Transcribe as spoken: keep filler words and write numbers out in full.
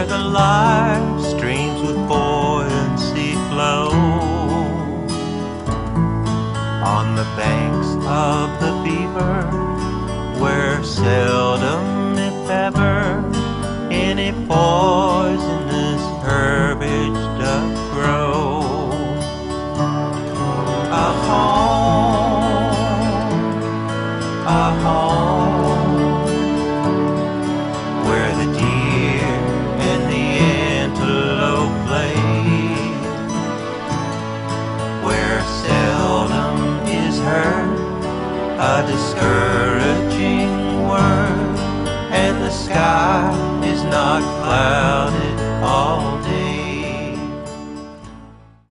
where the life streams with buoyancy flow, on the banks of the Beaver, where seldom, if ever, any poisonous herbage doth grow. A home, a home, where the deer and the antelope play, where seldom is heard a discouraged